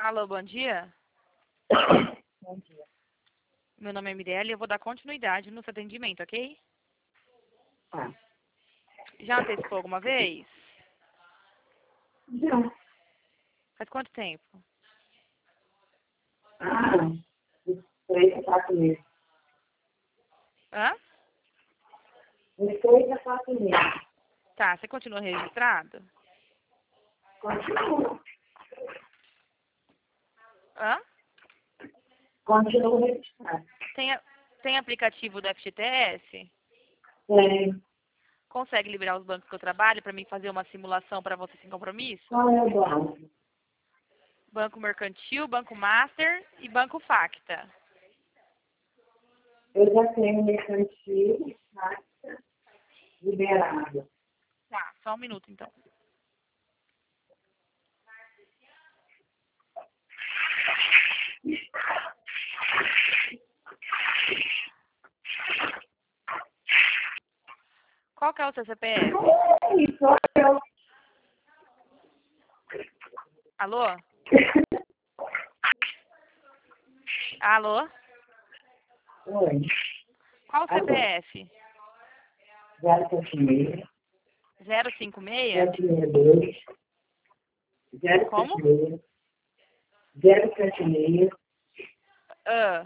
Alô, bom dia. Bom dia. Meu nome é Mirella e eu vou dar continuidade no seu atendimento, ok? Tá. Já antecipou alguma vez? Já. Faz quanto tempo? Uns 3 a 4 meses. Hã? Uns 3 a 4 meses. Tá, você continua registrado? Continua. Hã? Continua registrado. Tem aplicativo do FGTS? Tem. Consegue liberar os bancos que eu trabalho para mim fazer uma simulação para você sem compromisso? Qual é o banco? Banco Mercantil, Banco Master e Banco Facta. Eu já tenho mercantil, taxa, liberado. Tá, só um minuto então. Qual que é o seu CPF? Isso, eu. Alô? Alô? Oi. Qual o CPF? 076, 056? 762, Como? 076, 076, Ah,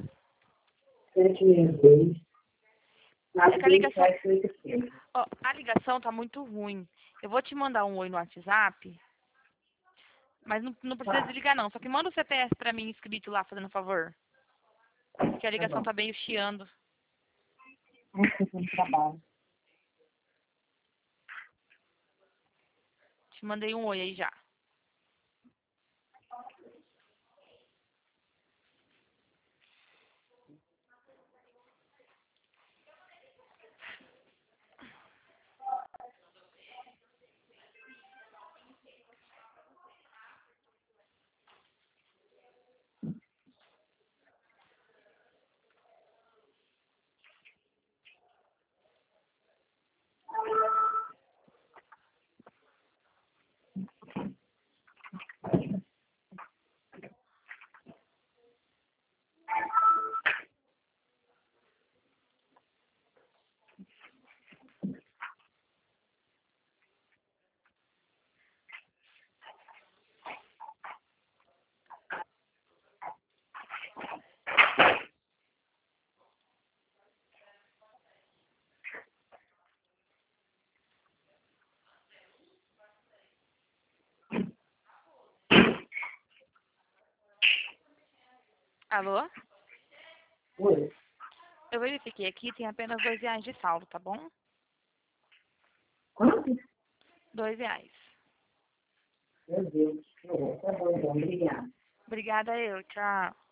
762, é que a ligação, 4785. ó, a ligação tá muito ruim. Eu vou te mandar um oi no WhatsApp, mas não precisa Tá, desligar não. Só que manda o CPF pra mim escrito lá, fazendo um favor. Porque a tá ligação bom. tá meio chiando. Acho que tem trabalho. Te mandei um oi aí já. Alô? Oi. Eu verifiquei aqui, tem apenas R$ 2 de saldo, tá bom? Quanto? R$ 2. Meu Deus. Tá bom, então. Obrigada. Obrigada eu, tchau.